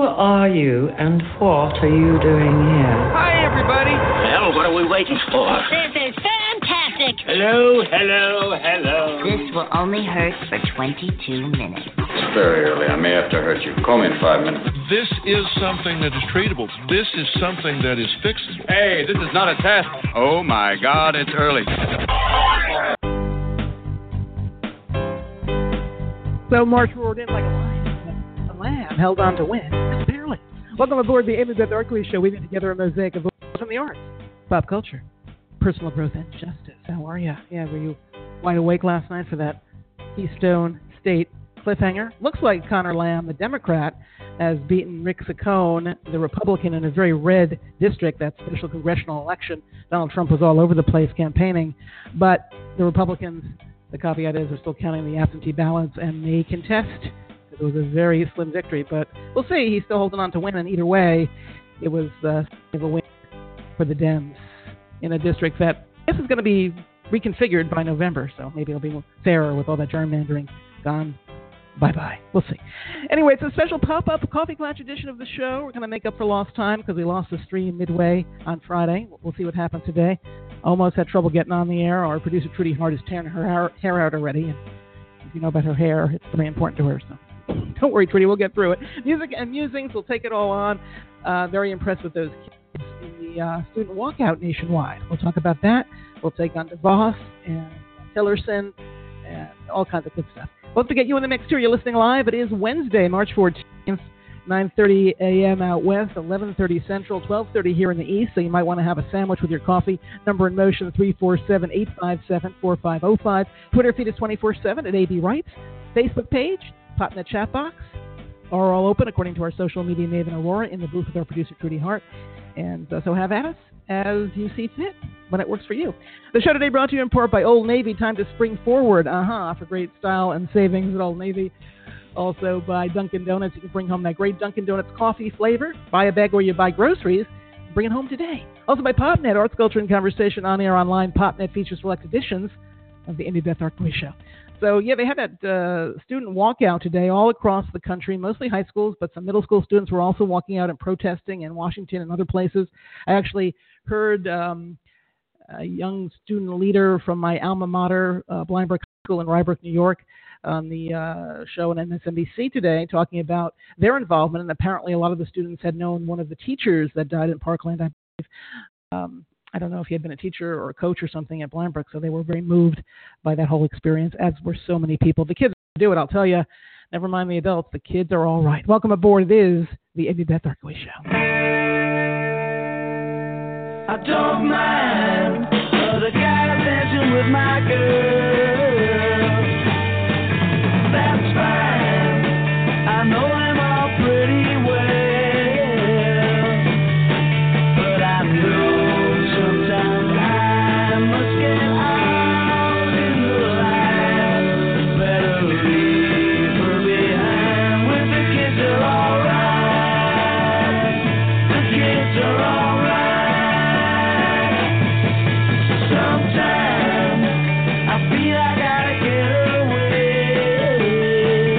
are you and what are you doing here? Hi, everybody. Well, what are we waiting for? This is fantastic. Hello, hello, hello. This will only hurt for 22 minutes. It's very early. I may have to hurt you. Call me in 5 minutes. This is something that is treatable. This is something that is fixable. Hey, this is not a test. Oh, my God, it's early. So March roared in like a lion. A lamb held on to win. Just barely. Welcome aboard the Amy Beth Arkley Show. Weaving together a mosaic of from the arts, pop culture, personal growth, and justice. How are you? Yeah, were you wide awake last night for that Keystone State cliffhanger? Looks like Connor Lamb, the Democrat, has beaten Rick Saccone, the Republican, in a very red district, that special congressional election. Donald Trump was all over the place campaigning, but the Republicans, the caveat is, are still counting the absentee ballots and may contest. It was a very slim victory, but we'll see. He's still holding on to win, and either way, it was a win for the Dems in a district that I guess is going to be reconfigured by November, so maybe it'll be fairer with all that gerrymandering gone. Bye-bye. We'll see. Anyway, it's a special pop-up Coffee Klatch edition of the show. We're going to make up for lost time because we lost the stream midway on Friday. We'll see what happens today. Almost had trouble getting on the air. Our producer, Trudy Hart, is tearing her hair out already. And if you know about her hair, it's very important to her. So don't worry, Trudy. We'll get through it. Music and musings. We'll take it all on. Very impressed with those kids in the student walkout nationwide. We'll talk about that. We'll take on DeVos and Tillerson and all kinds of good stuff. Hope to get you in the mix too. You're listening live. It is Wednesday, March 14th, 9:30 a.m. out west, 11:30 Central, 12:30 here in the East. So you might want to have a sandwich with your coffee. Number in motion 347-857-4505. Twitter feed is 24/7 at AB Rights. Facebook page, Popnet chat box are all open according to our social media maven Aurora in the booth with our producer Trudy Hart. And so have at us as you see fit when it works for you. The show today brought to you in part by Old Navy. Time to spring forward. For great style and savings at Old Navy. Also by Dunkin' Donuts. You can bring home that great Dunkin' Donuts coffee flavor. Buy a bag where you buy groceries. Bring it home today. Also by Popnet, Arts, Culture, and Conversation on air online. Popnet features select editions of the Amy Beth Arkley Show. So, yeah, they had that student walkout today all across the country, mostly high schools, but some middle school students were also walking out and protesting in Washington and other places. I actually heard a young student leader from my alma mater, Blindbrook High School in Rye Brook, New York, on the show on MSNBC today talking about their involvement, and apparently a lot of the students had known one of the teachers that died in Parkland, I believe. I don't know if he had been a teacher or a coach or something at Blindbrook, so they were very moved by that whole experience, as were so many people. The kids do it, I'll tell you. Never mind the adults. The kids are all right. Welcome aboard. It is the Amy Beth Arkley Show. I don't mind the guy dancing with my girl. That's fine. I know him all pretty well. But I know sometimes I must get out in the light. Better leave her behind. With the kids are alright. The kids are alright. Sometimes I feel I gotta get away.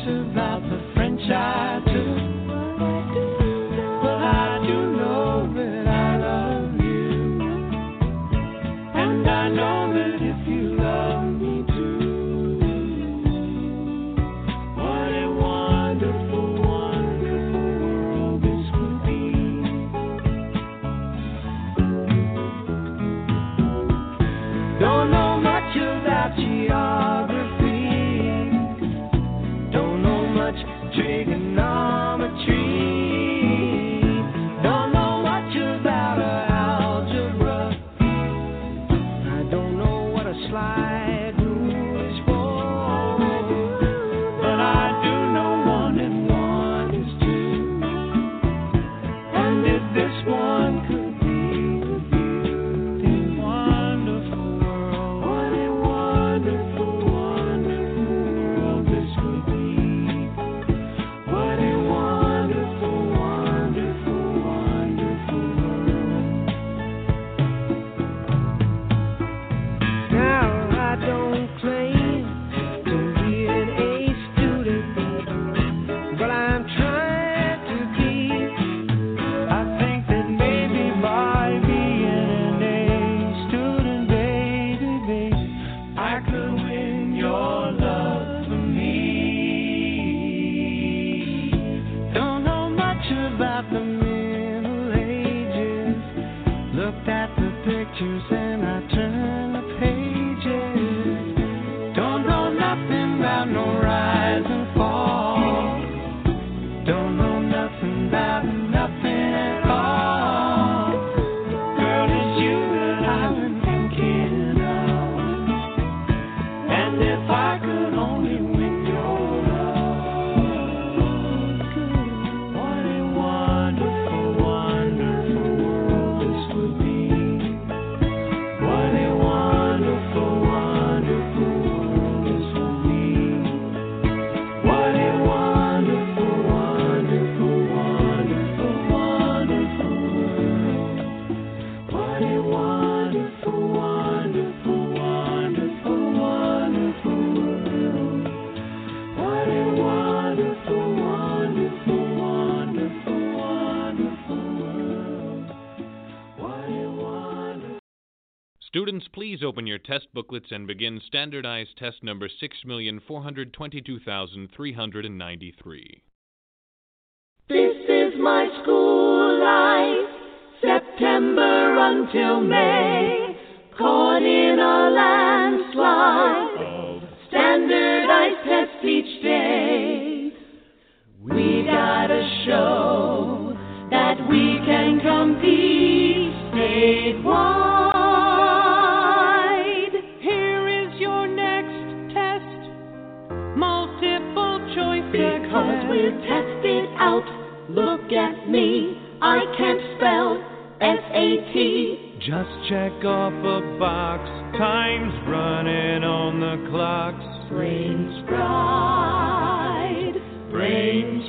about the French I took, but I do know that I love you, and I know that if you love me too, what a wonderful, wonderful world this would be. Don't know much about geography, don't know much trigonometry, don't know much about algebra, I don't know what a slide rule is for, but I do know 1 and 1 is 2, and if this one could be with you, then wonderful world, what a wonderful, wonderful world this would be. What a wonderful, wonderful, wonderful world. Now I don't claim to be an A student, but I'm trying to be. I think that maybe by being an A student, baby, I could win your love for me. Don't know much about the Middle Ages. Looked at the pictures and I turned the pages. Don't know nothing about no rise and fall. Don't know nothing about nothing at all. Girl, it's you that I've been thinking of. And if I could only win your love, what a wonderful, wonderful world this would be. What a wonderful, wonderful world this would be. What a wonderful, wonderful, wonderful, wonderful world. What a wonderful, wonderful, wonderful, wonderful world. What a wonderful, wonderful, wonderful, wonderful world. What a wonderful. Students, please open your test booklets and begin standardized test number 6,422,393. This is my school life, September until May, caught in a landslide, standardized tests each day. We gotta show that we can compete statewide. Here is your next test, multiple choice because we'll test it out. Look at me, I can't spell SAT. Just check off a box, time's running on the clocks. Brains fried, brains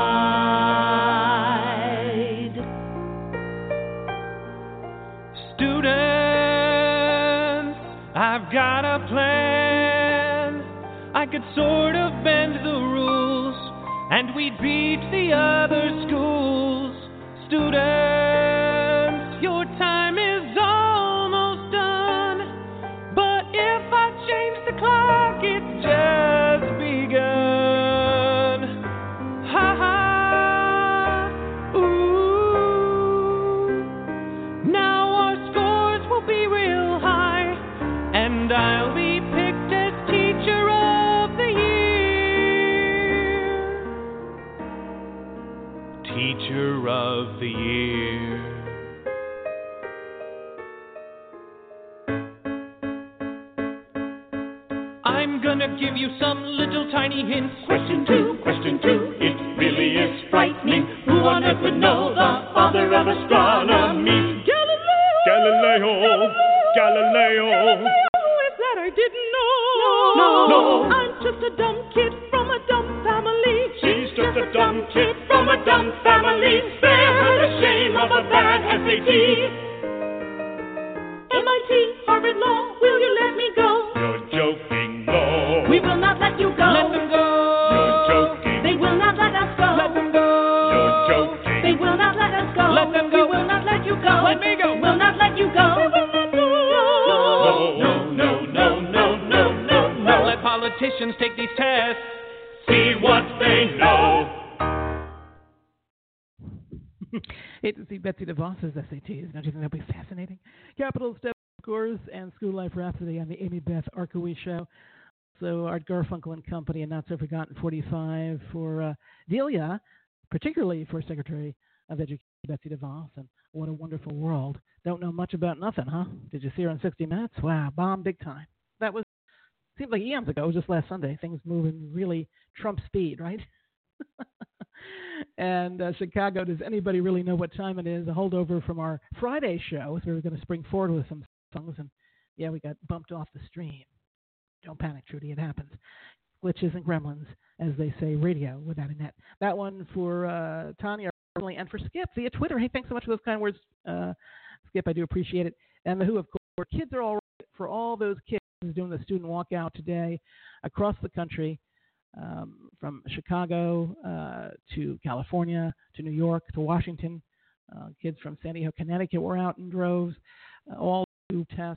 fried. Students, I've got a plan. I could sort of bend the rules, and we'd beat the other schools. Students, your time is almost done, but if I change the clock, it's just begun. Ha ha, ooh. Now our scores will be real high, and I'll be picked as teacher of the year. Teacher of the year. I'm gonna give you some little tiny hints. Question two, it really is frightening. Who on earth would know the father of astronomy? Galileo. Who is that I didn't know? No. I'm just a dumb kid from a dumb family. She's just a dumb kid from a dumb family. Spare her the shame of a bad SAT. MIT, Harvard Law, will you let me go? You're joking, no. We will not let you go. Let them go. You're joking. go. Let me go. Will not let you go. No. Let politicians take these tests. See what they know. Hate to see Betsy DeVos's SATs. Don't you think that'd be fascinating? Capital Step Scores and School Life Rhapsody on the Amy Beth Arkowicz Show. So Art Garfunkel and Company, and Not So Forgotten 45 for Delia, particularly for Secretary of Education Betsy DeVos. And What a Wonderful World. Don't know much about nothing, huh? Did you see her on 60 Minutes? Wow, bomb big time. That was, seems like eons ago, just last Sunday. Things moving really Trump speed, right? And Chicago, does anybody really know what time it is? A holdover from our Friday show. So we were going to spring forward with some songs, and yeah, we got bumped off the stream. Don't panic, Trudy, it happens. Glitches and gremlins, as they say, radio without a net. That one for Tanya and for Skip via Twitter. Hey, thanks so much for those kind words, Skip. I do appreciate it. And the Who, of course, kids are all right for all those kids doing the student walkout today across the country. From Chicago to California to New York to Washington. Kids from San Diego, Connecticut were out in droves, all to test,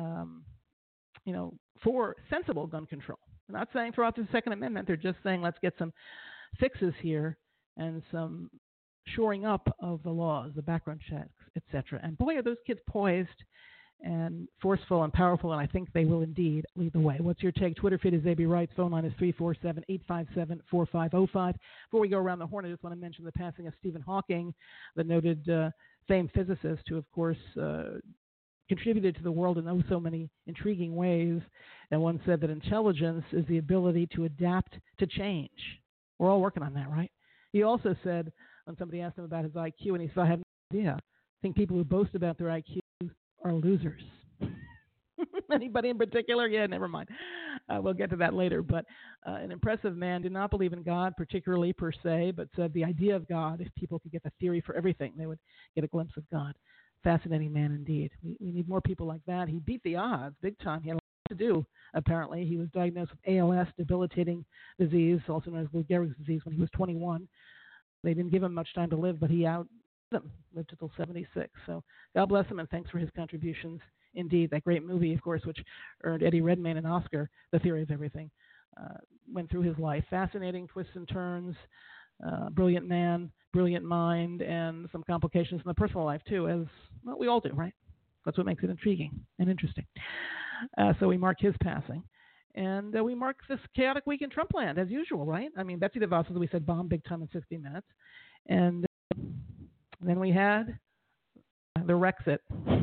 for sensible gun control. They're not saying throw out the Second Amendment. They're just saying let's get some fixes here and some shoring up of the laws, the background checks, etc. And boy, are those kids poised and forceful and powerful, and I think they will indeed lead the way. What's your take? Twitter feed is AB Wrights. Phone line is 347-857-4505. Before we go around the horn, I just want to mention the passing of Stephen Hawking, the noted famed physicist who, of course, contributed to the world in so many intriguing ways. And one said that intelligence is the ability to adapt to change. We're all working on that, right? He also said, when somebody asked him about his IQ, and he said, I have no idea. I think people who boast about their IQ are losers. Anybody in particular? Yeah, never mind. We'll get to that later. But an impressive man, did not believe in God particularly per se, but said the idea of God, if people could get the theory for everything, they would get a glimpse of God. Fascinating man indeed. We need more people like that. He beat the odds big time. He had a lot to do, apparently. He was diagnosed with ALS, debilitating disease, also known as Lou Gehrig's disease, when he was 21. They didn't give him much time to live, but he lived until 76. So God bless him, and thanks for his contributions. Indeed, that great movie, of course, which earned Eddie Redmayne an Oscar, The Theory of Everything, went through his life. Fascinating twists and turns, brilliant man, brilliant mind, and some complications in the personal life, too, as well, we all do, right? That's what makes it intriguing and interesting. So we mark his passing. And we mark this chaotic week in Trumpland, as usual, right? I mean, Betsy DeVos, as we said, bombed big time in 60 Minutes. And then we had the Rexit.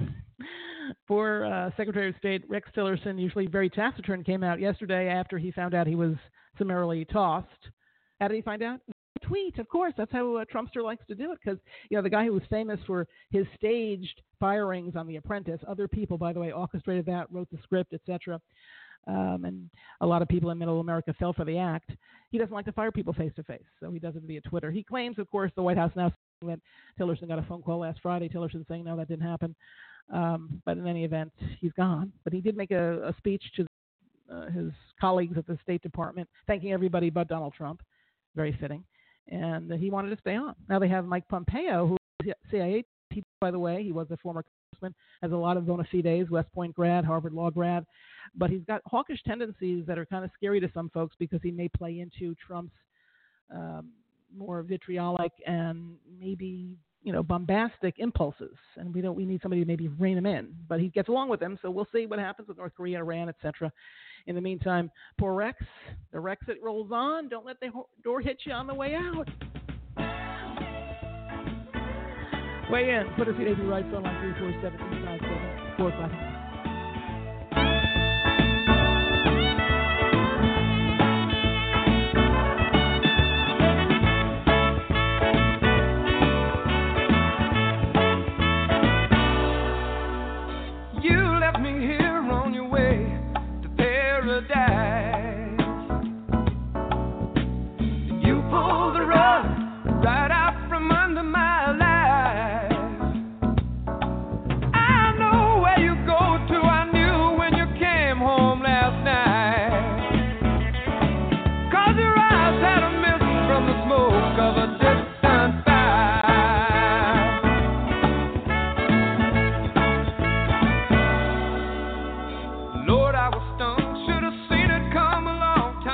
For Secretary of State Rex Tillerson, usually very taciturn, came out yesterday after he found out he was summarily tossed. How did he find out? A tweet, of course. That's how a Trumpster likes to do it, because the guy who was famous for his staged firings on The Apprentice, other people, by the way, orchestrated that, wrote the script, etc. And a lot of people in Middle America fell for the act. He doesn't like to fire people face-to-face, so he does it via Twitter. He claims, of course, the White House now saying that Tillerson got a phone call last Friday. Tillerson saying, no, that didn't happen. But in any event, he's gone. But he did make a speech to his colleagues at the State Department, thanking everybody but Donald Trump. Very fitting. And he wanted to stay on. Now they have Mike Pompeo, who is CIA, by the way. He was a former congressman, has a lot of bona fides, West Point grad, Harvard Law grad. But he's got hawkish tendencies that are kind of scary to some folks because he may play into Trump's more vitriolic and maybe bombastic impulses, and we need somebody to maybe rein him in. But he gets along with them, so we'll see what happens with North Korea, Iran, etc. In the meantime, poor Rex, the Rexit rolls on. Don't let the door hit you on the way out. Weigh in. Put us at AB Right, phone line 347-257-4500.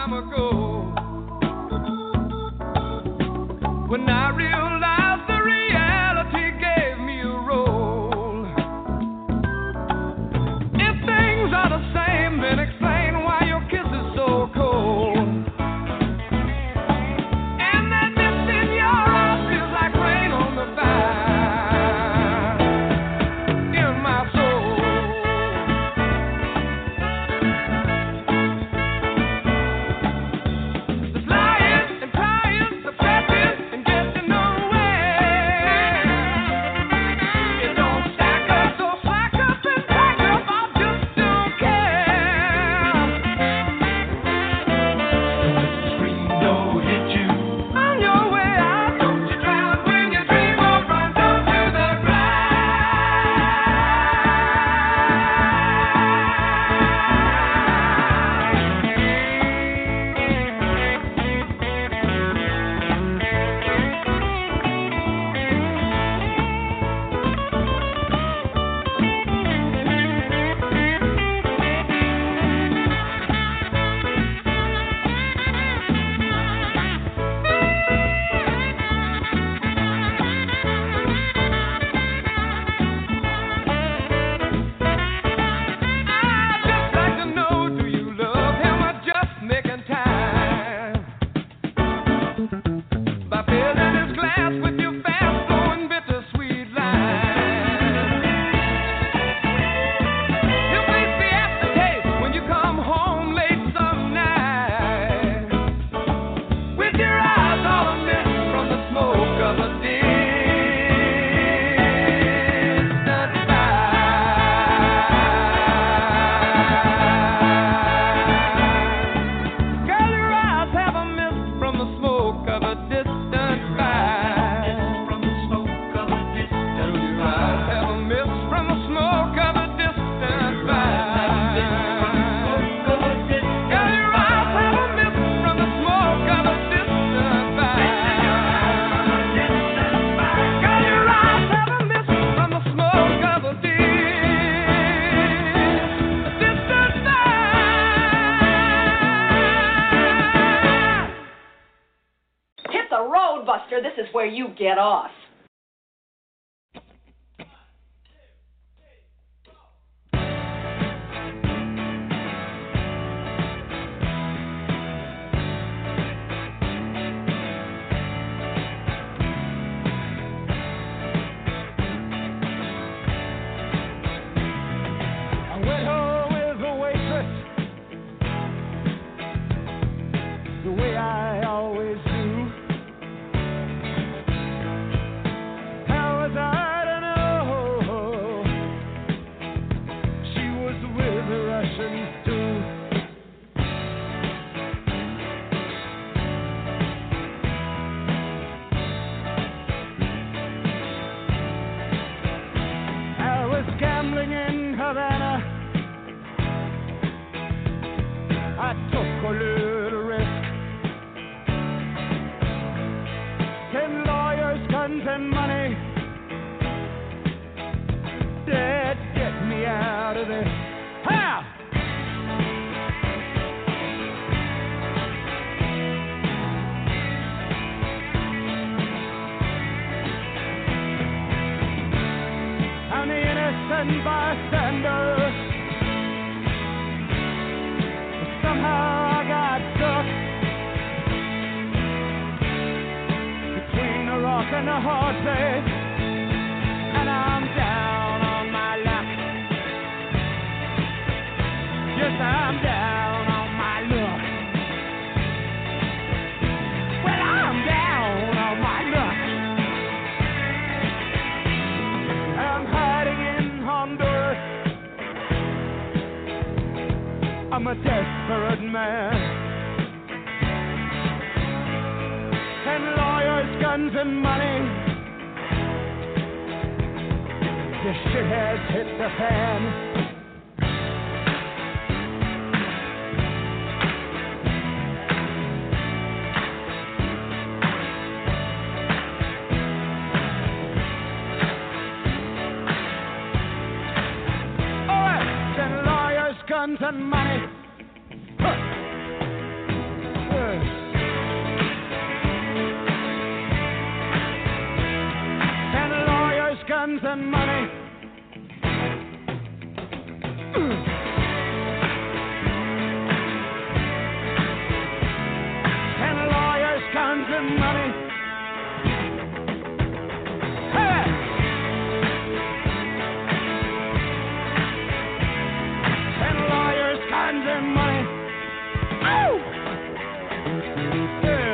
time ago, when I realized the reality gave me a role. If things are the same, then explain why your kiss is so cold. And that mist in your eyes feels like rain on the vine in my soul. The lying and crying, the fretting and getting nowhere. It don't stack up, so slack up and pack up. I just don't care. Scream don't hit you on your way out. Don't you drown when your dream will run down to the I'd just like to know, do you love him or just making time? By filling his glass with your fast-flowing, bittersweet lines. He'll face the aftertaste when you come home late some night, with your eyes all amiss from the smoke of a distant fire. Girl, your eyes have a mist from the smoke of a distant fire. From the smoke of a distant fire. Your eyes have a mist from the smoke of a distant fire. Girl, your eyes have a mist from the smoke of a distant fire. Girl, your eyes have a mist from the smoke of a distant fire. Hit the road, Buster. This is where you get off. I went home with a waitress, the way I always do. How was I to know she was with the Russians too? I was gambling in Havana. I took a little risk. 10 lawyers, guns, and money. Dad, get me out of this. How? I'm the innocent bystander. Somehow I got stuck between a rock and a hard place, and I'm down on my luck. Yes, I'm down on my luck. Well, I'm down on my luck. I'm hiding in Honduras. I'm a desperate man. 10 lawyers, guns, and money. This shit has hit the fan. All right, 10 lawyers, guns, and money. Huh. and money. Hey! And lawyers, guns and money. Oh! Yeah.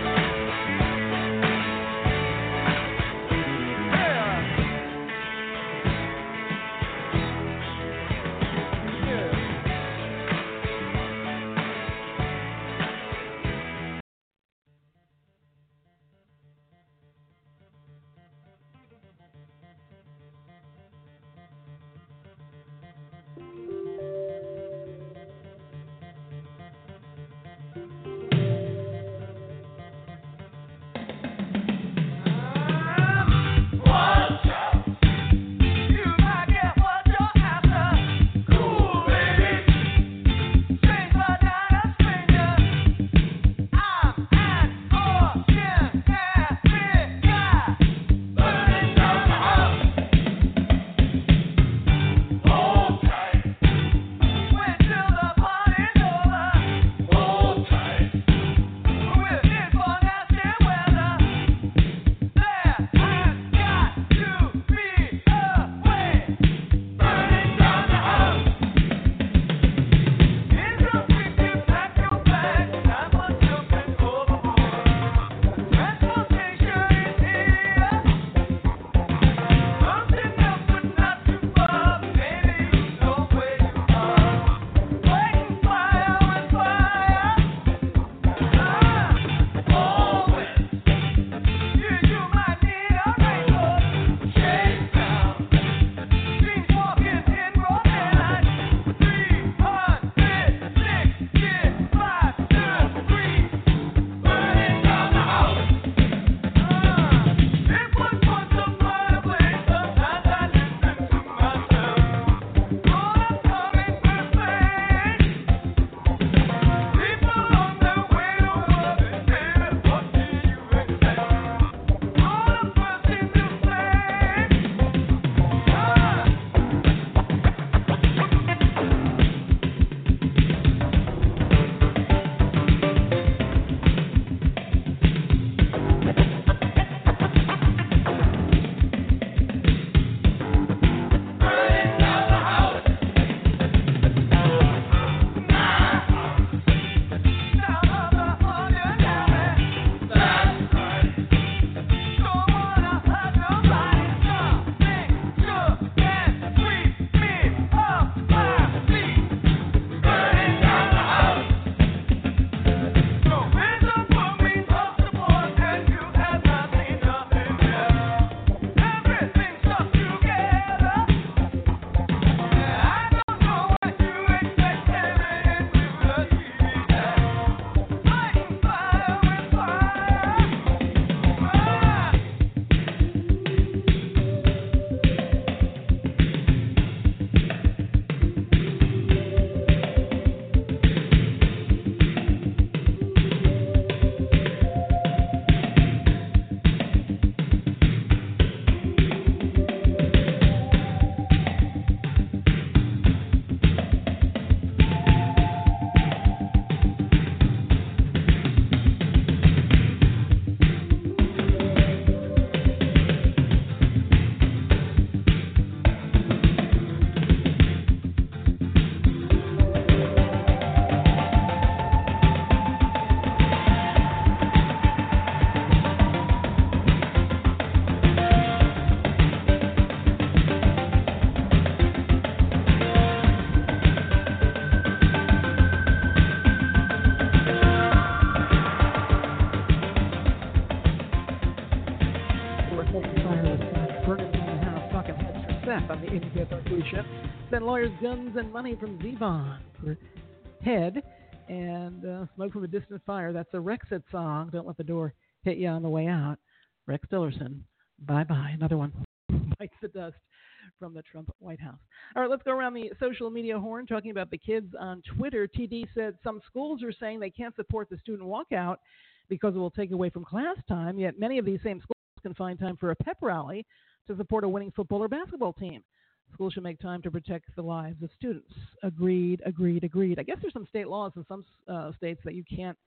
on the 85th Arcade Show. Then Lawyers, Guns, and Money from Zevon for Head. And Smoke from a Distant Fire. That's a Rexit song. Don't let the door hit you on the way out. Rex Tillerson. Bye-bye. Another one bites the dust from the Trump White House. All right, let's go around the social media horn talking about the kids on Twitter. TD said some schools are saying they can't support the student walkout because it will take away from class time, yet many of these same schools can find time for a pep rally to support a winning football or basketball team. Schools should make time to protect the lives of students. Agreed. I guess there's some state laws in some states that you can't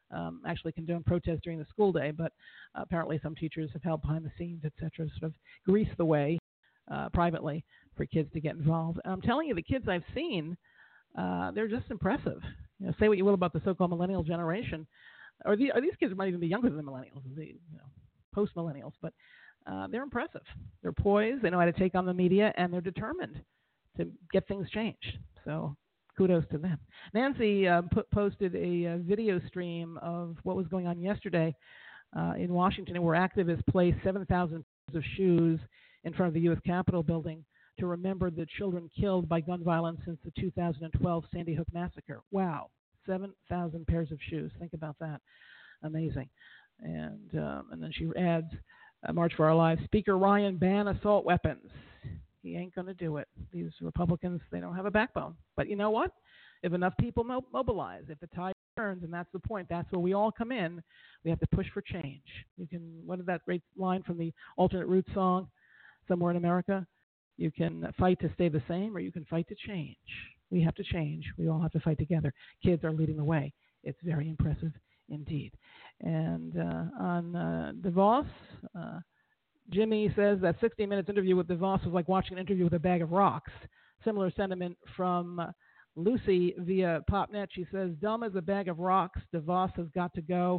actually condone protests during the school day, but apparently some teachers have helped behind the scenes, et cetera, sort of grease the way privately for kids to get involved. I'm telling you, the kids I've seen, they're just impressive. Say what you will about the so-called millennial generation, or these kids might even be younger than the millennials, post-millennials, but they're impressive. They're poised, they know how to take on the media, and they're determined to get things changed. So kudos to them. Nancy posted a video stream of what was going on yesterday in Washington, where activists placed 7,000 pairs of shoes in front of the U.S. Capitol building to remember the children killed by gun violence since the 2012 Sandy Hook massacre. Wow, 7,000 pairs of shoes. Think about that. Amazing. And then she adds, March for Our Lives, Speaker Ryan, ban assault weapons. He ain't going to do it. These Republicans, they don't have a backbone. But you know what? If enough people mobilize, if the tide turns, and that's the point, that's where we all come in, we have to push for change. You can, what is that great line from the Alternate Route song, Somewhere in America? You can fight to stay the same, or you can fight to change. We have to change. We all have to fight together. Kids are leading the way. It's very impressive indeed. And on DeVos, Jimmy says that 60 Minutes interview with DeVos was like watching an interview with a bag of rocks. Similar sentiment from Lucy via PopNet. She says, dumb as a bag of rocks. DeVos has got to go.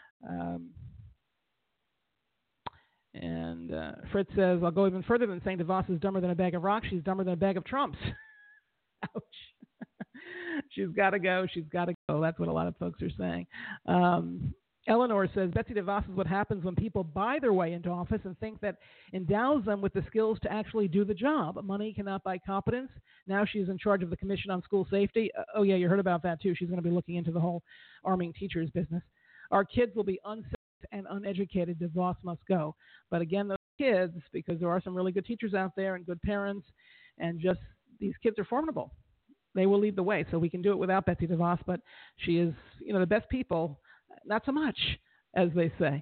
And Fritz says, I'll go even further than saying DeVos is dumber than a bag of rocks. She's dumber than a bag of Trumps. Ouch. She's got to go. She's got to go. That's what a lot of folks are saying. Eleanor says, Betsy DeVos is what happens when people buy their way into office and think that endows them with the skills to actually do the job. Money cannot buy competence. Now she's in charge of the Commission on School Safety. Oh, yeah, you heard about that, too. She's going to be looking into the whole arming teachers business. Our kids will be unsafe and uneducated. DeVos must go. But again, those kids, because there are some really good teachers out there and good parents, and just these kids are formidable. They will lead the way. So we can do it without Betsy DeVos, but she is, the best people. Not so much, as they say.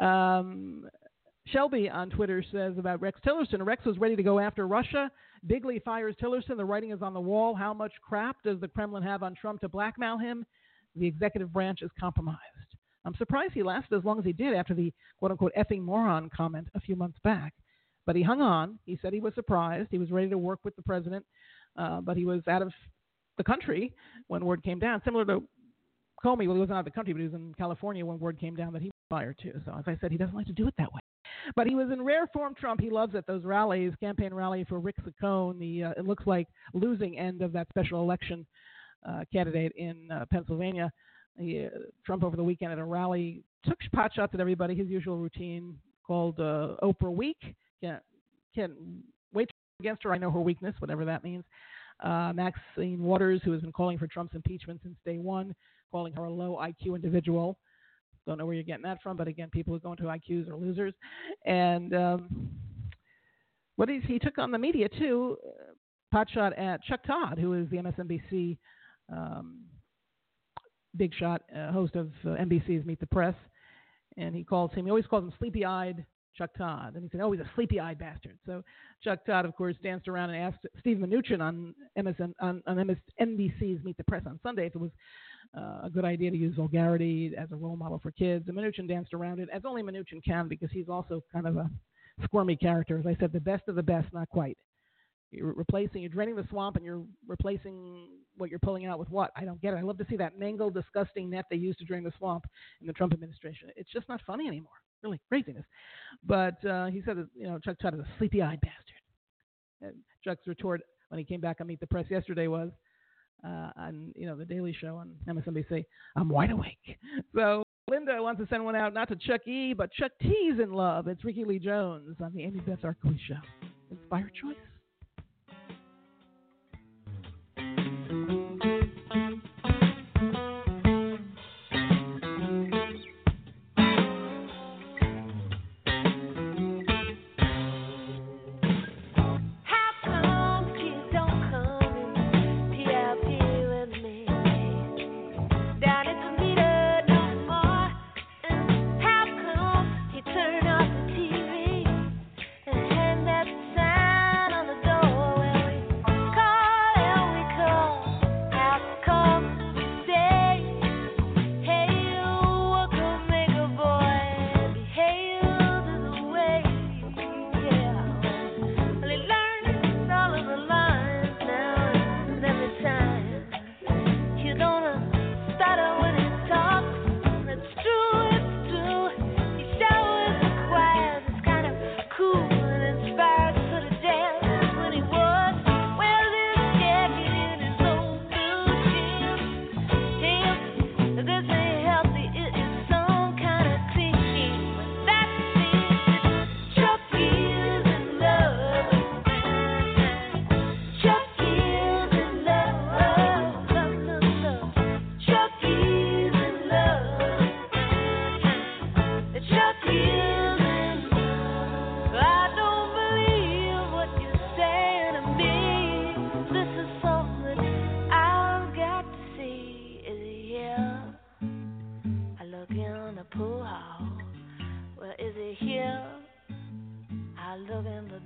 Shelby on Twitter says about Rex Tillerson. Rex was ready to go after Russia. Bigley fires Tillerson. The writing is on the wall. How much crap does the Kremlin have on Trump to blackmail him? The executive branch is compromised. I'm surprised he lasted as long as he did after the quote-unquote effing moron comment a few months back. But he hung on. He said he was surprised. He was ready to work with the president, but he was out of the country when word came down. Similar to Comey, well, he wasn't out of the country, but he was in California when word came down that he was fired too. So as I said, he doesn't like to do it that way. But he was in rare form Trump. He loves it. Those rallies, campaign rally for Rick Saccone, it looks like losing end of that special election candidate in Pennsylvania. Trump over the weekend at a rally took pot shots at everybody, his usual routine called Oprah Week. Can't wait against her. I know her weakness, whatever that means. Maxine Waters, who has been calling for Trump's impeachment since day one, calling her a low IQ individual. Don't know where you're getting that from, but again, people who go into IQs are losers. And he took on the media too, potshot at Chuck Todd, who is the MSNBC big shot, host of NBC's Meet the Press. And he always calls him sleepy-eyed Chuck Todd. And he said, he's a sleepy-eyed bastard. So Chuck Todd, of course, danced around and asked Steve Mnuchin on NBC's Meet the Press on Sunday if it was a good idea to use vulgarity as a role model for kids. And Mnuchin danced around it, as only Mnuchin can, because he's also kind of a squirmy character. As I said, the best of the best, not quite. You're draining the swamp and you're replacing what you're pulling out with what? I don't get it. I love to see that mangled, disgusting net they used to drain the swamp in the Trump administration. It's just not funny anymore. Really craziness. But he said that, Chuck Todd is a sleepy-eyed bastard. And Chuck's retort when he came back on Meet the Press yesterday was, on the Daily Show on MSNBC, I'm wide awake. So Linda wants to send one out, not to Chuck E., but Chuck T's in love. It's Ricky Lee Jones on the Amy Beth Arkley Show. Inspired choice. Turn off the TV and turn that sound on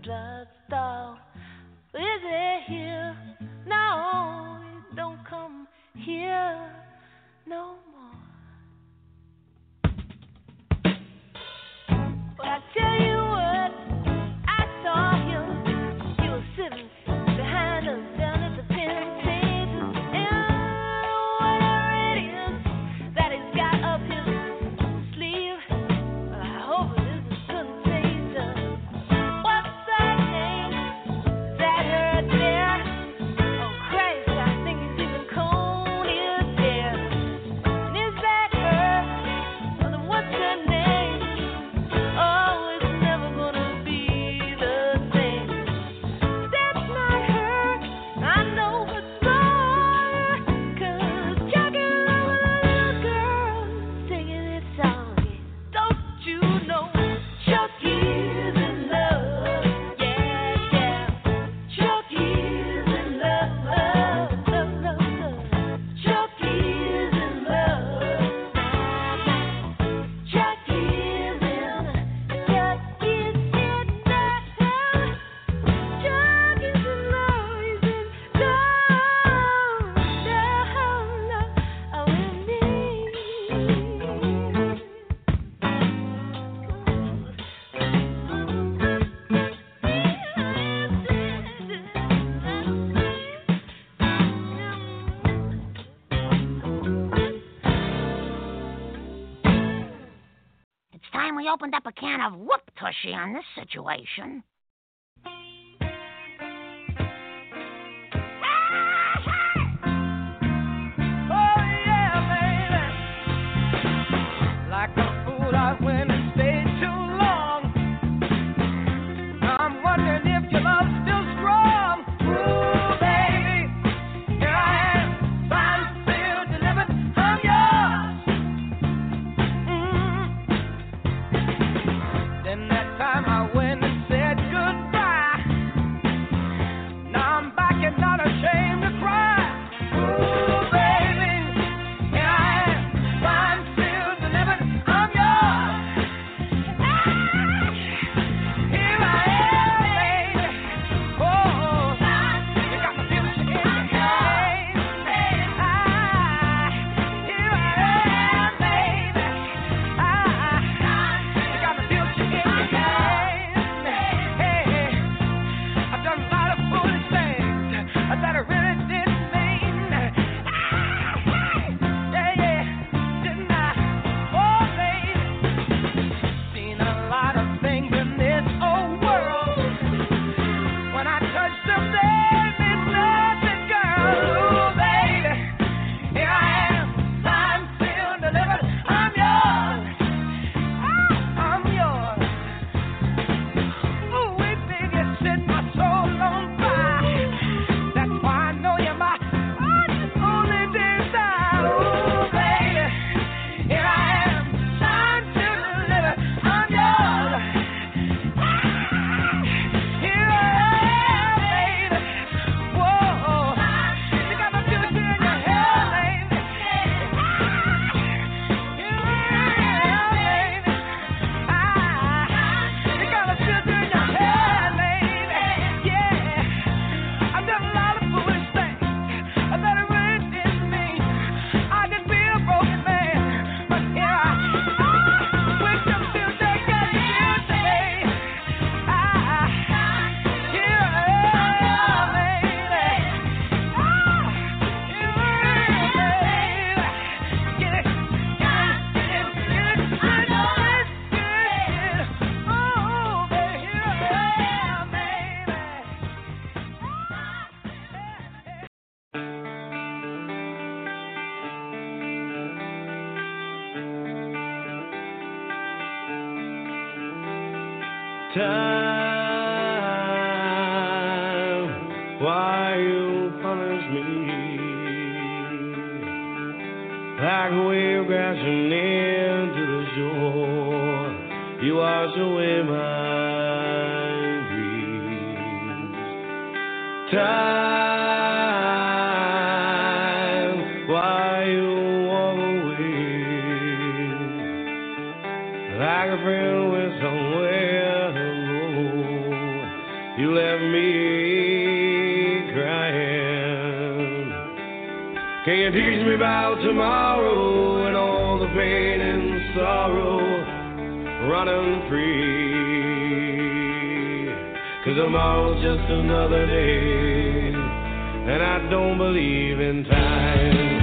drugstore. Is it here? No, it don't come here no more. But I tell you what, I saw him. He was sitting behind us down at the Temptations, and whatever it is that he's got up his sleeve, I hope it isn't temptation. What's that name? Is that her there? Oh Christ, I think he's even cold here there. And is that her? Or then what's her name? Oh, it's never gonna be the same. That's not her. I know it's more. 'Cause Chucky's love with a little girl singing this song. Don't you know Chucky's in love? Yeah, yeah. Chucky's in love, love, love, love. Chucky's in love. Chucky's in love. Chucky's in love. Chucky's in love. He's in love, with me. It's time we opened up a can of whoop tushy on this situation. Like a fool, I went and stayed too long. I'm wondering if your love's still strong. Ooh, baby, here I am, signed, sealed, delivered, I'm yours. Then that time I went and said goodbye. Now I'm back and not ashamed to cry. Ooh, baby, here I am, signed, sealed, delivered, I'm yours. Here I am, baby. Oh, you got the future in your hands. Here I am, baby. You got the future in your hands. Hey, I've done a lot of foolish things that I really didn't mean. Yeah, didn't I? Oh, baby. Seen a lot of things in this old world. When I touch them, there means nothing, girl. Ooh, baby, here I am, signed, sealed, delivered, I'm yours. I'm yours. Ooh, we big and set my soul on fire. That's why I know you're my only desire. Ooh, baby, here I am, signed, sealed, delivered, I'm yours. Here I am, baby. Whoa, you got my future in your hand, baby. Here I am, baby. You got my future in your hand, baby. Yeah, I've done a lot of foolish things that I really didn't mean. I could be a broken man, but here I am. With some future, got the future, baby. Here I am, baby. Here I am, baby. Get it, get it, get it. I know it's good. Oh, baby, here I am, baby. Time, why you punish me? Like a wave crashing into the shore, you wash away my dreams. Time, why you walk away? Like a friend with somewhere to go. you left me crying. Can you teach me about tomorrow and all the pain and sorrow running free? 'Cause tomorrow's just another day, and I don't believe in time.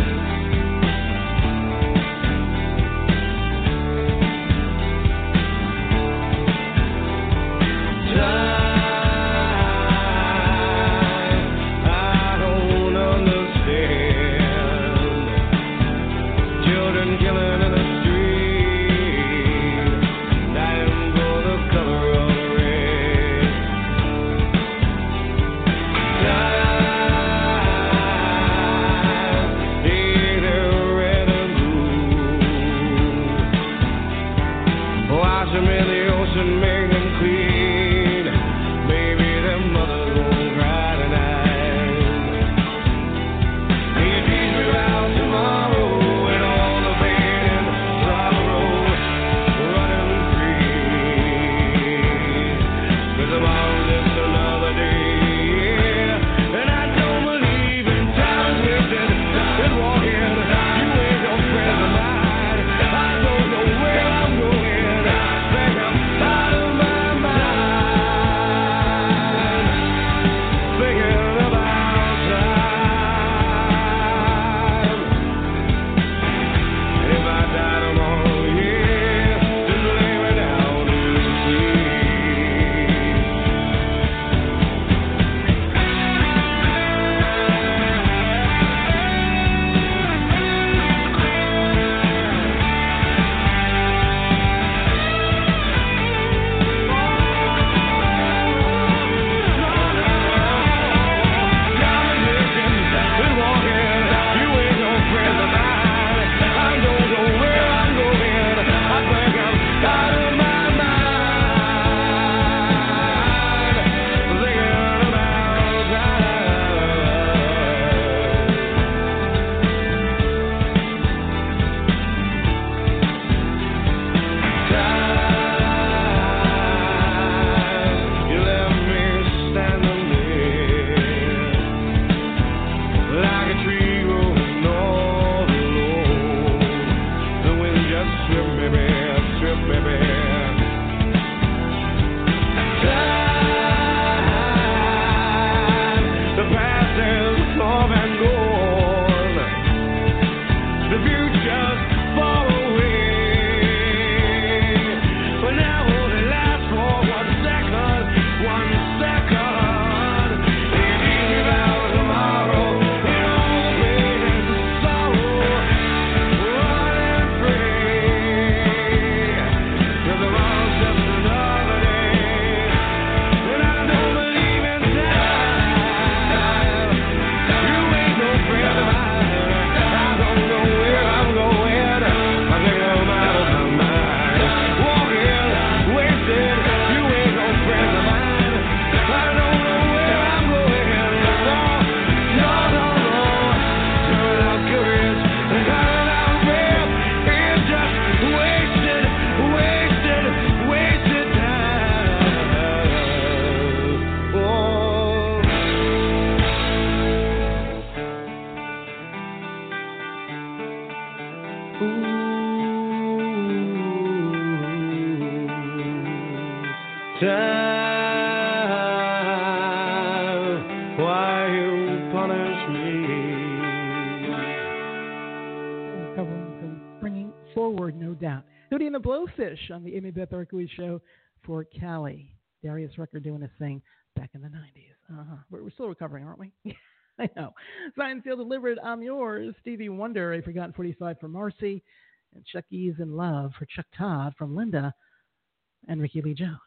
Blowfish on the Amy Beth Arkley Show for Cali. Darius Rucker doing his thing back in the 90s. We're still recovering, aren't we? I know. Signed, sealed, delivered. I'm yours. Stevie Wonder, A Forgotten 45 for Marcy. And Chuck E's in Love for Chuck Todd from Linda and Ricky Lee Jones.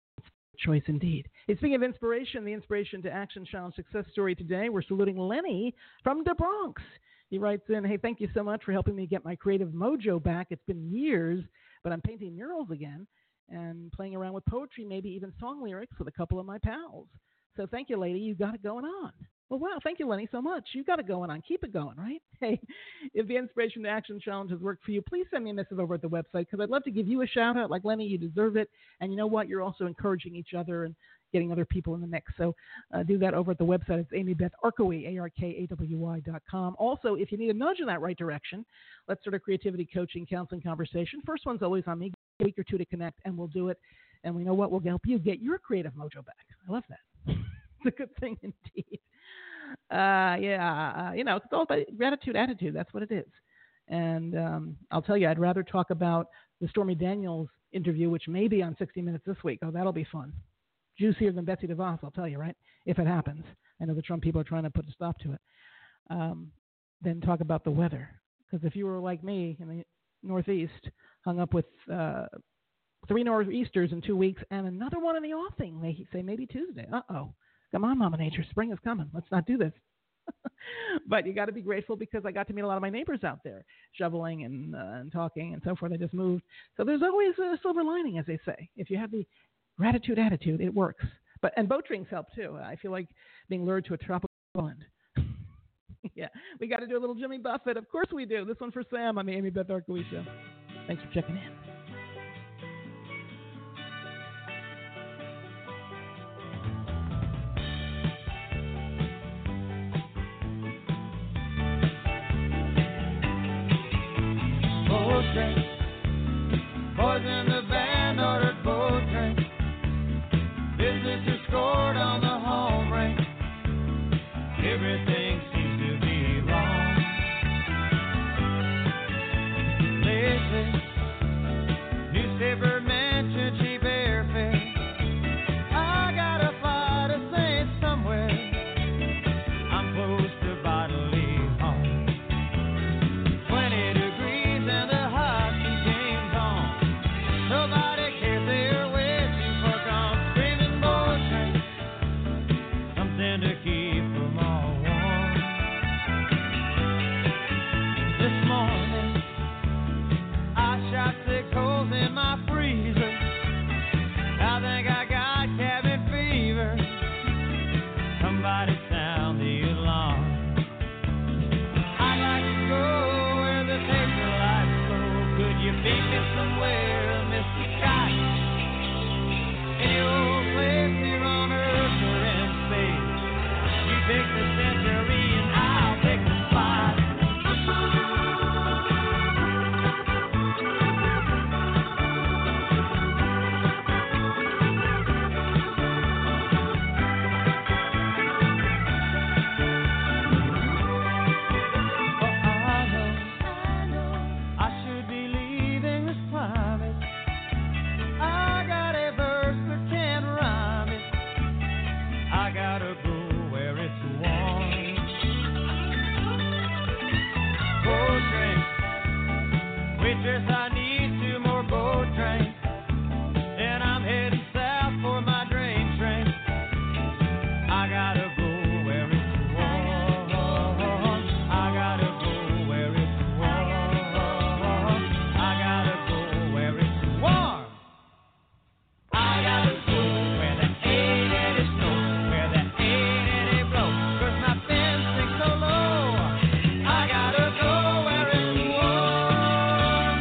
Choice indeed. Hey, speaking of inspiration, the Inspiration to Action Challenge success story today, we're saluting Lenny from the Bronx. He writes in, hey, thank you so much for helping me get my creative mojo back. It's been years, but I'm painting murals again and playing around with poetry, maybe even song lyrics with a couple of my pals. So thank you, lady. You've got it going on. Well, wow. Thank you, Lenny, so much. You've got it going on. Keep it going, right? Hey, if the Inspiration to Action Challenge has worked for you, please send me a message over at the website because I'd love to give you a shout out. Like Lenny, you deserve it. And you know what? You're also encouraging each other and getting other people in the mix. So do that over at the website. It's Amy Beth Arkawy, ARKAWY.com. Also, if you need a nudge in that right direction, let's start a creativity coaching, counseling conversation. First one's always on me. A week or two to connect, and we'll do it. And we know what will help you get your creative mojo back. I love that. It's a good thing indeed. It's all about gratitude, attitude. That's what it is. And I'll tell you, I'd rather talk about the Stormy Daniels interview, which may be on 60 Minutes this week. Oh, that'll be fun. Juicier than Betsy DeVos, I'll tell you, right? If it happens. I know the Trump people are trying to put a stop to it. Then talk about the weather. Because if you were like me in the Northeast, hung up with 3 Nor'easters in 2 weeks and another one in the offing, they say maybe Tuesday. Uh-oh. Come on, Mama Nature. Spring is coming. Let's not do this. But you got to be grateful because I got to meet a lot of my neighbors out there, shoveling and talking and so forth. They just moved. So there's always a silver lining, as they say. If you have the gratitude attitude, it works. And boat drinks help, too. I feel like being lured to a tropical island. Yeah, we got to do a little Jimmy Buffett. Of course we do. This one for Sam on the Amy Beth Arkawy Show. Thanks for checking in. Boys in the band ordered boat drink. Business is scored on the home rink. Everything seems to be wrong. Lately, newspaper mentioned cheap airfare. I gotta fly to St. somewhere. I'm close to bodily harm. 20 degrees and the hockey game's on. Nobody cares, they're way too far gone. Screaming boat drink, something to keep them all warm. This morning, I shot 6 holes in my freezer. I think I got cabin fever. Somebody sound the alarm. I'd like to go where the paper lights glow. Could you beat me somewhere, Mr. Scott? Any old place here on Earth or in space. You pick the century and I'll pick the spot. I should be leaving this climate. I got a verse but can't rhyme it. I gotta go where it's warm. Boat drink, waitress, I need 2 more boat drinks. And I'm heading south for my drain train. I gotta go where it's warm. I gotta go where it's warm. I gotta go where it's warm. I gotta go where there ain't any snow, where there ain't any blow. 'Cause my fin sinks so low. I gotta go where it's warm.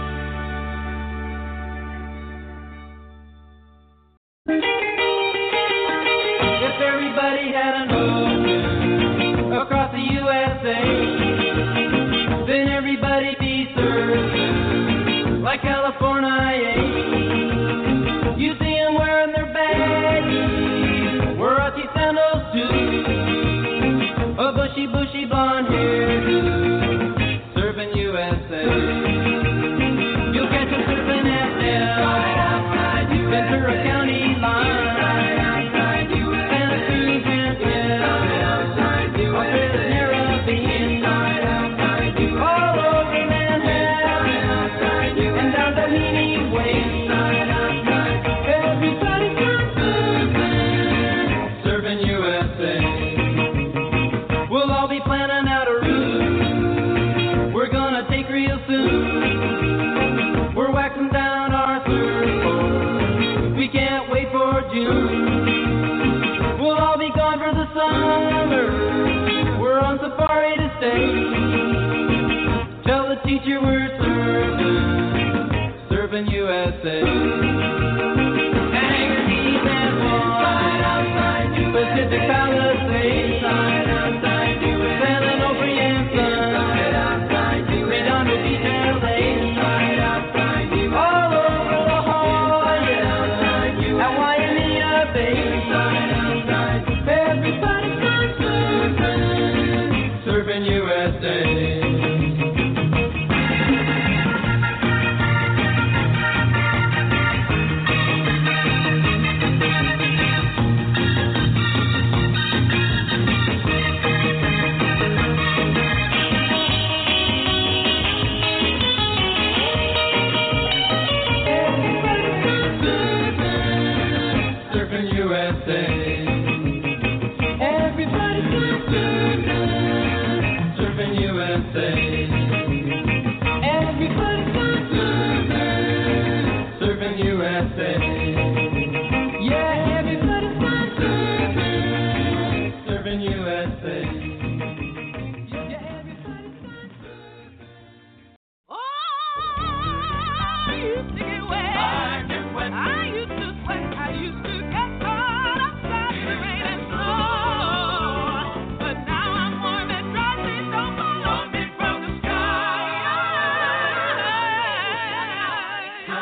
If everybody had an ocean across the USA, then everybody be served like California. You see them wearing their baggies, Warachi sandals too, a bushy blonde hair, serving USA. You'll catch them surfing at Del, Ventura County line. We'll all be gone for the summer. We're on safari to stay. Tell the teacher we're serving USA. Hangers, knees, and wine.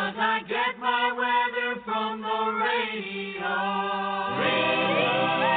'cause I get my weather from the radio.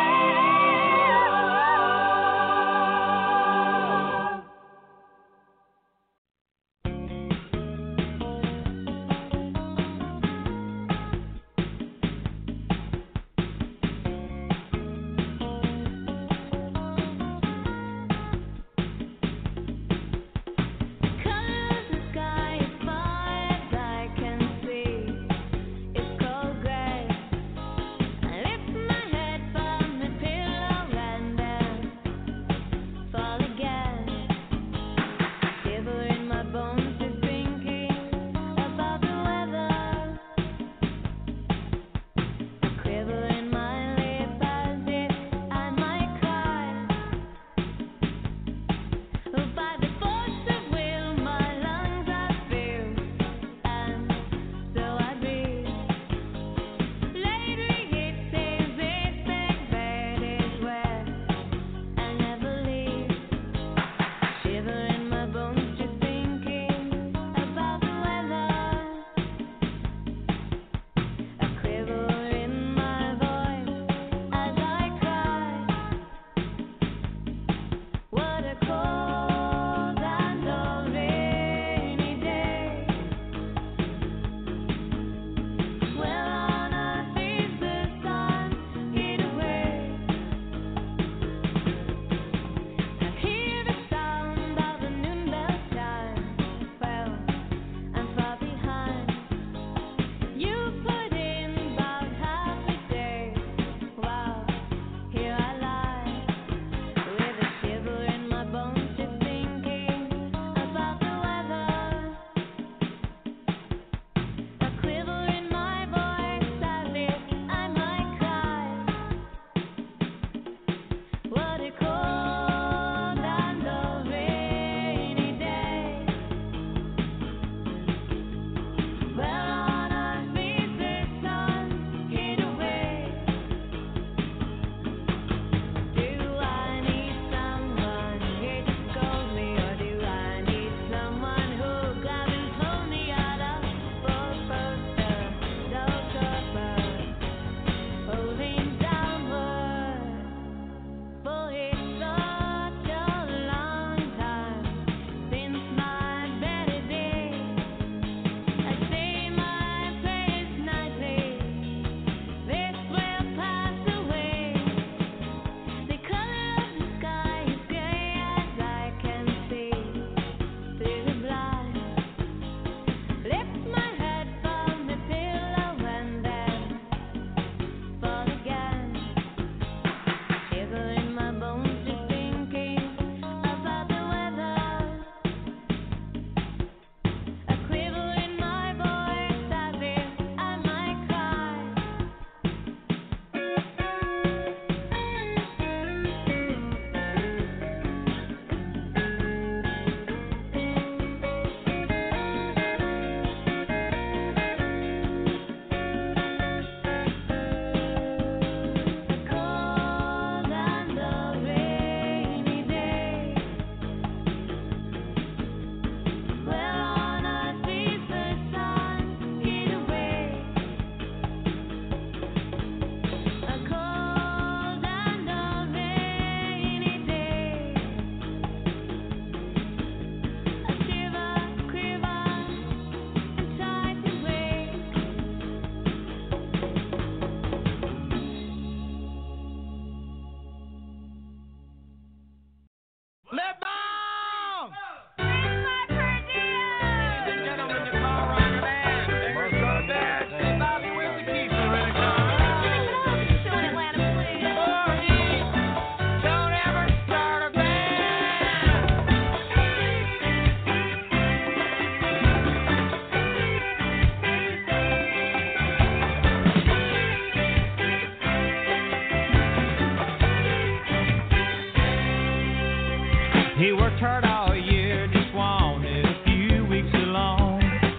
He worked hard all year, just wanted a few weeks alone.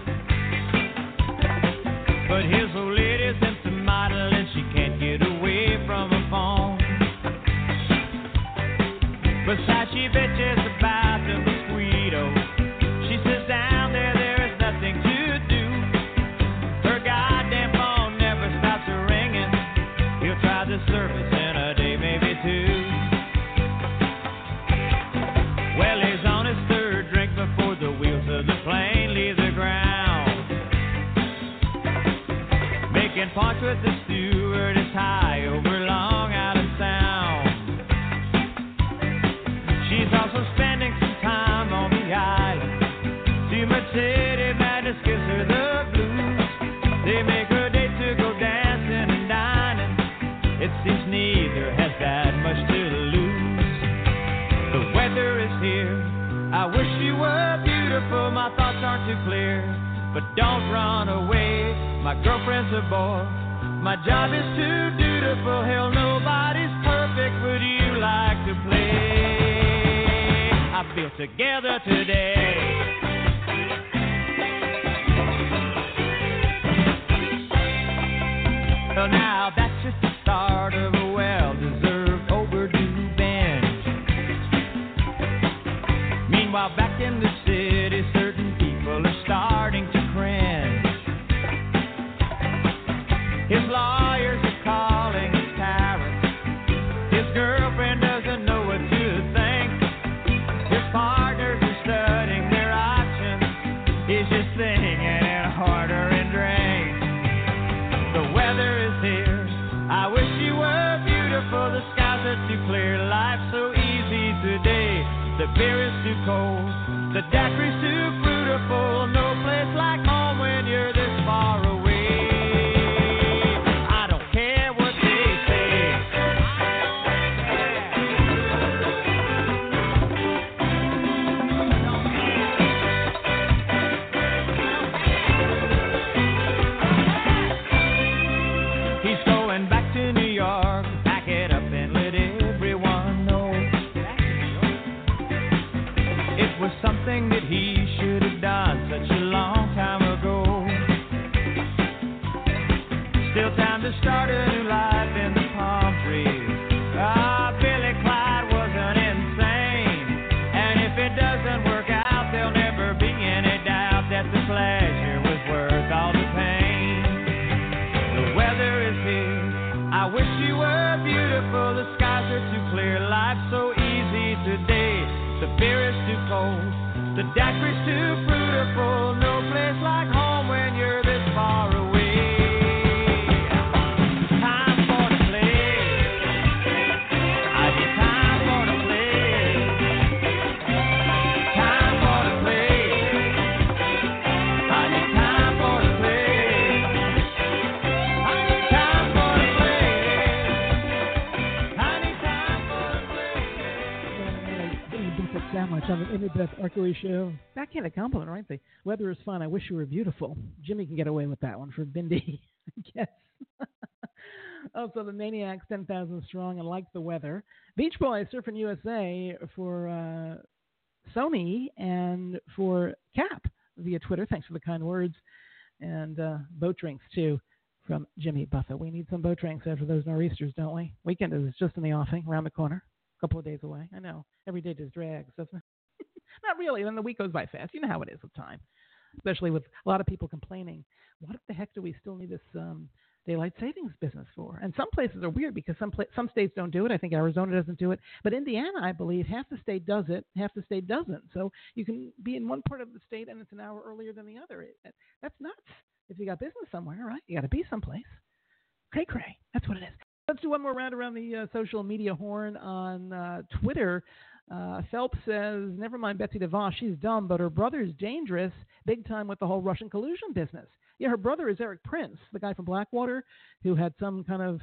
But his old lady's into model and she can't get away from her phone. Besides, she bitches about the mosquitoes. She sits down there, there is nothing to do. points with the stewardess high over Long Island Sound. She's also spending some time on the island. Too much city madness gives her the blues. They make her date to go dancing and dining. It seems neither has that much to lose. The weather is here. I wish you were beautiful. My thoughts aren't too clear. But don't run away. My girlfriend's a bore. My job is too dutiful. Hell, nobody's perfect. Would you like to play? I feel together today. Well, now that's just the start of a well-deserved overdue binge. Meanwhile, back in the city, certain people are starting to cringe. His lawyers are calling his parents. His girlfriend doesn't know what to think. His partners are studying their options. He's just thinking and harder and drink. The weather is here. I wish you were beautiful. The skies are too clear. Life's so easy today. The beer is too cold. The daiquiri's too fruitful. No place like home when you're this far away. I don't care what they say. He's going back to New York. Pack it up and let everyone know. It was something that he should have done such a long time ago. Still time to start a new life in the palm trees. Billy Clyde wasn't insane. And if it doesn't work out, there'll never be any doubt that the pleasure was worth all the pain. The weather is here. I wish you were beautiful. The skies are too clear. Life's so easy today. The beer is too cold. The daiquiri's too fruitful. No place like home when you're this far away. Time for to play. I need time for to play. Time for to play. I need time for to play. I need time for to play. I need time for to play. Sandwich on the Amy Beth Arcuri show. Backhanded compliment, right? The weather is fine. I wish you were beautiful. Jimmy can get away with that one for Bindi, I guess. Also, the Maniacs, 10,000 strong, and like the weather. Beach Boys, Surfing USA for Sony and for Cap via Twitter. Thanks for the kind words. And boat drinks, too, from Jimmy Buffett. We need some boat drinks after those nor'easters, don't we? Weekend is just in the offing, around the corner. Couple of days away. I know. Every day just drags, doesn't it? Not really. Then the week goes by fast. You know how it is with time, especially with a lot of people complaining. What the heck do we still need this daylight savings business for? And some places are weird because some states don't do it. I think Arizona doesn't do it. But Indiana, I believe, half the state does it, half the state doesn't. So you can be in one part of the state and it's an hour earlier than the other. That's nuts. If you got business somewhere, right? You got to be someplace. Cray. That's what it is. Let's do one more round around the social media horn on Twitter. Phelps says, never mind Betsy DeVos, she's dumb, but her brother's dangerous, big time with the whole Russian collusion business. Yeah, her brother is Eric Prince, the guy from Blackwater, who had some kind of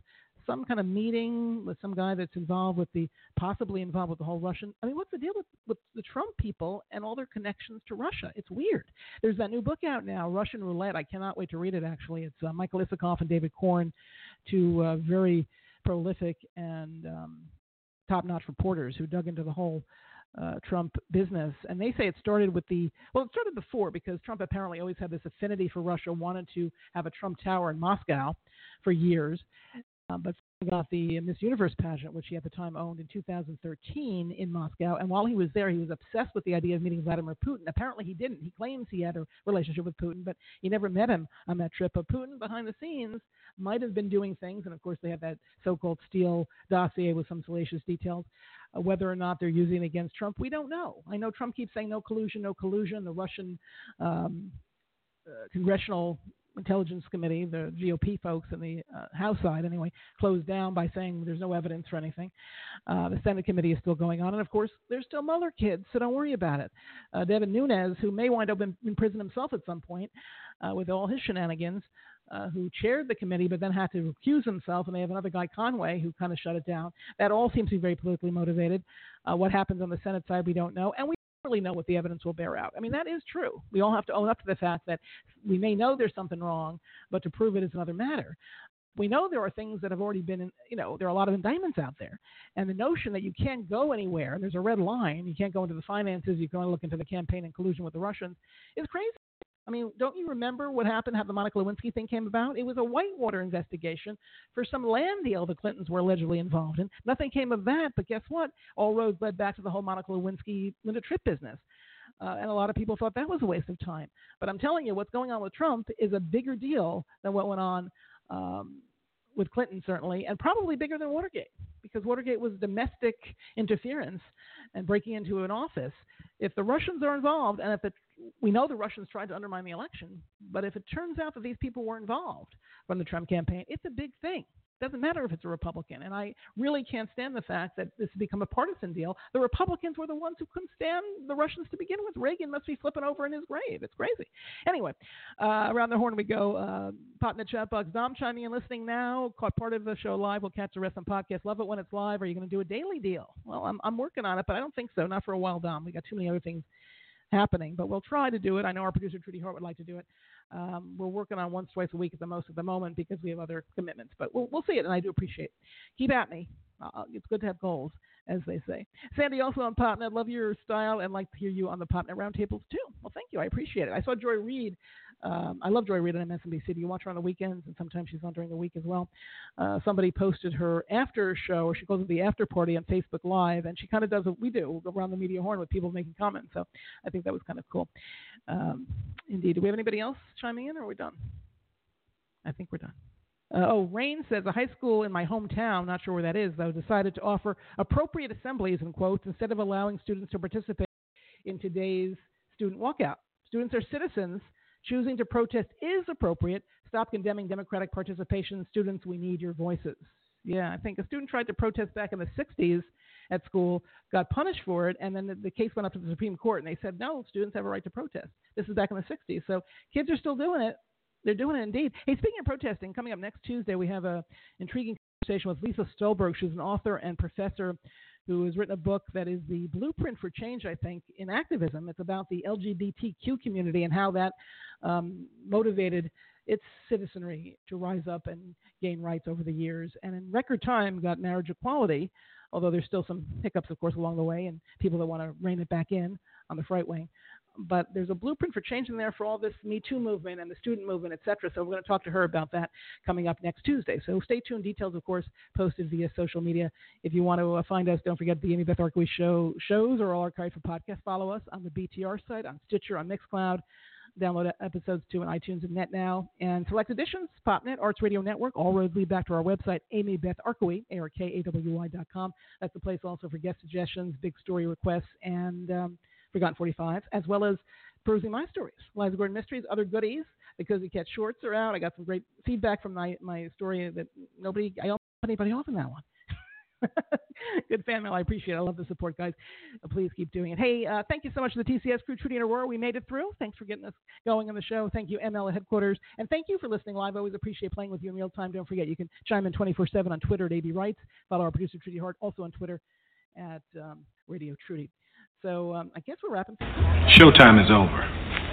meeting with some guy that's possibly involved with the whole Russian. I mean, what's the deal with the Trump people and all their connections to Russia? It's weird. There's that new book out now, Russian Roulette. I cannot wait to read it, actually. It's Michael Isikoff and David Korn, two very prolific and top-notch reporters who dug into the whole Trump business. And they say it started it started before, because Trump apparently always had this affinity for Russia, wanted to have a Trump Tower in Moscow for years. But got the Miss Universe pageant, which he at the time owned, in 2013 in Moscow. And while he was there, he was obsessed with the idea of meeting Vladimir Putin. Apparently he didn't. He claims he had a relationship with Putin, but he never met him on that trip. But Putin, behind the scenes, might have been doing things. And, of course, they have that so-called Steele dossier with some salacious details. Whether or not they're using it against Trump, we don't know. I know Trump keeps saying no collusion, no collusion. The Russian congressional Intelligence Committee, the GOP folks in the House side anyway, closed down by saying there's no evidence for anything. The Senate committee is still going on. And, of course, there's still Mueller kids, so don't worry about it. Devin Nunes, who may wind up in prison himself at some point with all his shenanigans, who chaired the committee but then had to recuse himself, and they have another guy, Conway, who kind of shut it down. That all seems to be very politically motivated. What happens on the Senate side, we don't know. And we don't really know what the evidence will bear out. I mean, that is true. We all have to own up to the fact that we may know there's something wrong, but to prove it is another matter. We know there are things that have already been, there are a lot of indictments out there. And the notion that you can't go anywhere, and there's a red line, you can't go into the finances, you can only look into the campaign and collusion with the Russians, is crazy. I mean, don't you remember what happened, how the Monica Lewinsky thing came about? It was a Whitewater investigation for some land deal the Clintons were allegedly involved in. Nothing came of that, but guess what? All roads led back to the whole Monica Lewinsky Linda Tripp business. And a lot of people thought that was a waste of time. But I'm telling you, what's going on with Trump is a bigger deal than what went on with Clinton, certainly, and probably bigger than Watergate, because Watergate was domestic interference and breaking into an office. If the Russians are involved, and we know the Russians tried to undermine the election, but if it turns out that these people were involved from the Trump campaign, it's a big thing. It doesn't matter if it's a Republican. And I really can't stand the fact that this has become a partisan deal. The Republicans were the ones who couldn't stand the Russians to begin with. Reagan must be flipping over in his grave. It's crazy. Anyway, around the horn we go. Potnet Chatbox. Dom chiming in, listening now. Caught part of the show live. We'll catch the rest on podcast. Love it when it's live. Are you going to do a daily deal? Well, I'm working on it, but I don't think so. Not for a while, Dom. We got too many other things happening, but we'll try to do it. I know our producer Trudy Hart would like to do it. We're working on once, twice a week at the most at the moment because we have other commitments, but we'll see it, and I do appreciate it. Keep at me. It's good to have goals, as they say. Sandy, also on Potnet, love your style and like to hear you on the Potnet roundtables too. Well, thank you. I appreciate it. I saw Joy Reid. I love Joy Reid on MSNBC. Do you watch her on the weekends? And sometimes she's on during the week as well. Somebody posted her after show, or she calls it the after party on Facebook Live, and she kind of does what we do. We'll go around the media horn with people making comments. So I think that was kind of cool. Indeed. Do we have anybody else chiming in, or are we done? I think we're done. Rain says, a high school in my hometown, not sure where that is, though, decided to offer appropriate assemblies, in quotes, instead of allowing students to participate in today's student walkout. Students are citizens. Choosing to protest is appropriate. Stop condemning democratic participation. Students, we need your voices. Yeah, I think a student tried to protest back in the 60s at school, got punished for it, and then the case went up to the Supreme Court, and they said, no, students have a right to protest. This is back in the 60s. So kids are still doing it. They're doing it indeed. Hey, speaking of protesting, coming up next Tuesday, we have an intriguing conversation with Lisa Stolberg. She's an author and professor who has written a book that is the blueprint for change, I think, in activism. It's about the LGBTQ community and how that motivated its citizenry to rise up and gain rights over the years. And in record time, got marriage equality, although there's still some hiccups, of course, along the way and people that want to rein it back in on the right wing. But there's a blueprint for change in there for all this Me Too movement and the student movement, et cetera. So we're going to talk to her about that coming up next Tuesday. So stay tuned. Details, of course, posted via social media. If you want to find us, don't forget the Amy Beth Arkowicz shows are all archived for podcast. Follow us on the BTR site, on Stitcher, on Mixcloud. Download episodes too on iTunes and NetNow. And select editions, Popnet, Arts Radio Network. All roads lead back to our website, Amy Beth Arkowicz, ARKAWY.com. That's the place also for guest suggestions, big story requests, and Forgotten 45, as well as perusing my stories, Liza Gordon Mysteries, other goodies. The Cozy Cat shorts are out. I got some great feedback from my story that I don't put anybody off in that one. Good fan mail. I appreciate it. I love the support, guys. Please keep doing it. Hey, thank you so much to the TCS crew, Trudy and Aurora. We made it through. Thanks for getting us going on the show. Thank you, ML at headquarters. And thank you for listening live. I always appreciate playing with you in real time. Don't forget, you can chime in 24/7 on Twitter at AB Writes. Follow our producer, Trudy Hart, also on Twitter at Radio Trudy. So I guess we're wrapping things up. Showtime is over.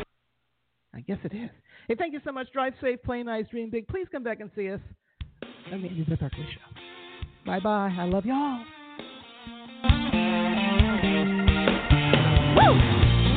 I guess it is. Hey, thank you so much. Drive safe, play nice, dream big. Please come back and see us on the Amy Beth Arkowicz Show. Bye-bye. I love y'all. Woo!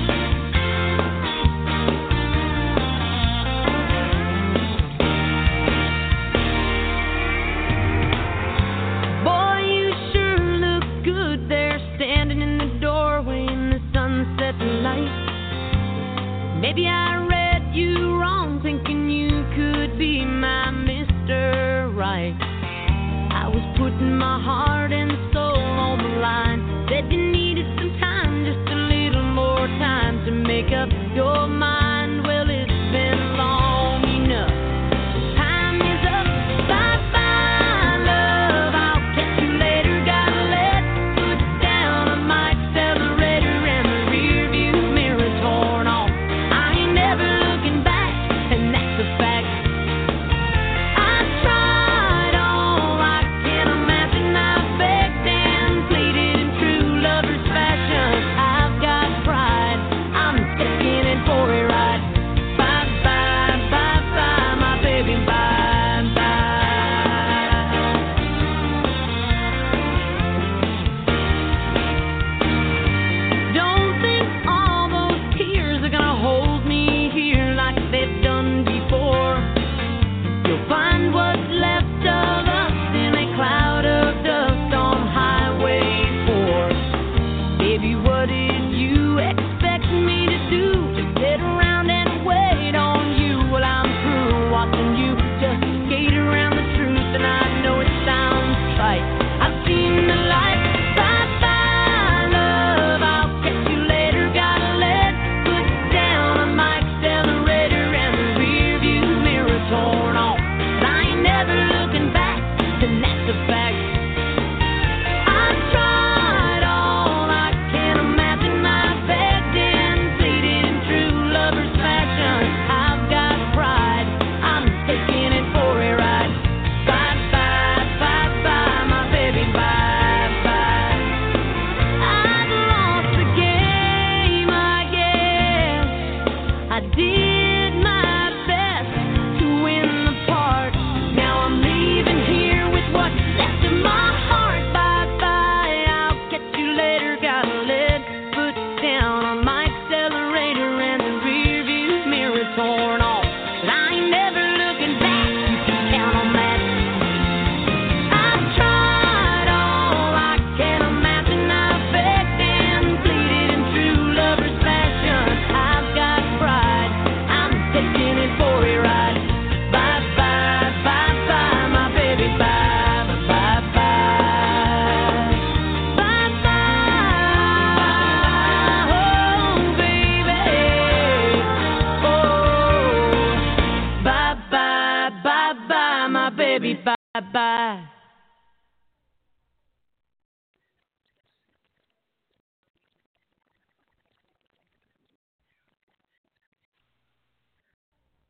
Maybe I read you wrong, thinking you could be my Mr. Right. I was putting my heart and soul on the line. Said you needed some time, just a little more time to make up your mind. Well, it's been long enough. baby, bye-bye.